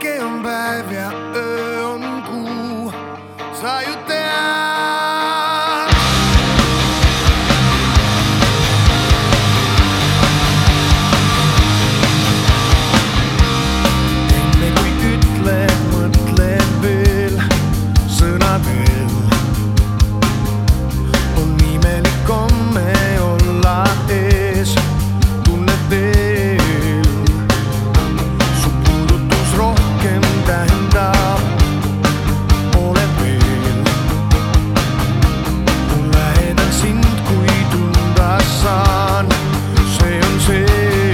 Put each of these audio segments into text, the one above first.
päike on päev ja öö on kuu, sa ju tead. Enne kui ütled, mõtled veel sõnadel, on imelik komme olla ees tunnedel. Su puudutus rohkem tähendab, oled veel lähedal sind, kui tunda saan, see on see.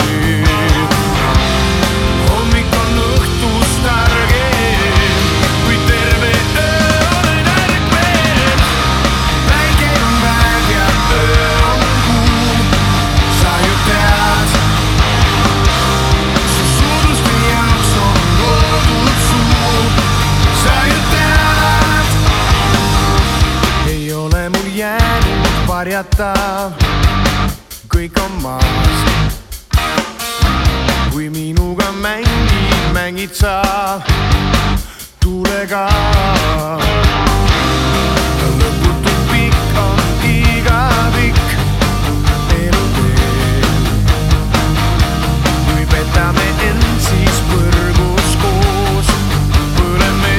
Hommik on õhtust targem, kui terve öö olen ärkvel. Päike on päev ja öö on kuu, sa ju tead. Su suudluste jaoks on loodud suu, sa ju tead. Ei ole mul jäänud varjata, kõik on maas. Kui minuga mängid sa tuulega. Lõputult pikk on igavik elutee. Kui petame end, siis põrgus koos põleme.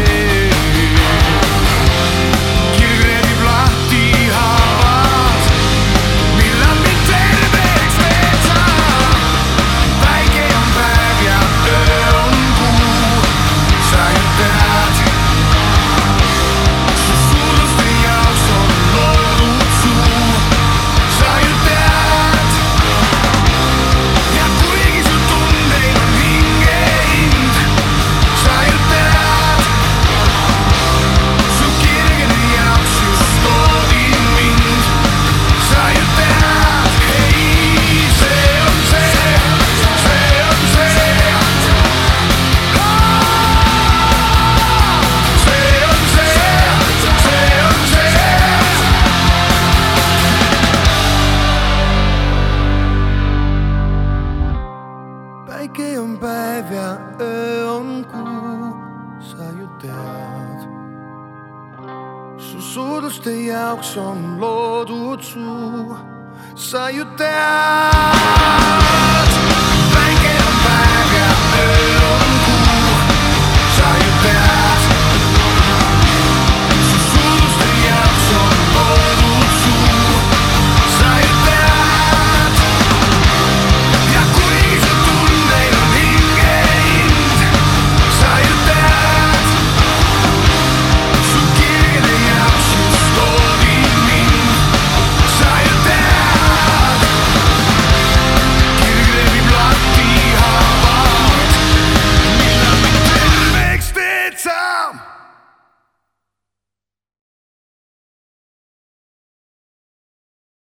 Kirg rebib lahti haavad, millal mind terveks teed sa. Päike on päev ja öö on kuu, sa ju tead. Su suudluste jaoks on loodud suu, sa ju tead. Ja kuigi su tundeid on hinge hind, sa ju tead. Su kirgede jaoks just loodin mind, sa ju tead. Hei, see on see, see on see. See on see, see on see. Päike on päev ja öö on kuu, sa ju tead. Su suudluste jaoks on loodud suu, sa ju tead. Päike on päev ja öö on kuu, sa ju tead. Su suudluste jaoks on loodud suu, sa ju tead. Ja kuigi su tundeid on hinge hind, sa ju tead. Su kirgede jaoks just loodin mind, sa ju tead. Kirg rebib lahti haavad, millal mind terveks teed sa.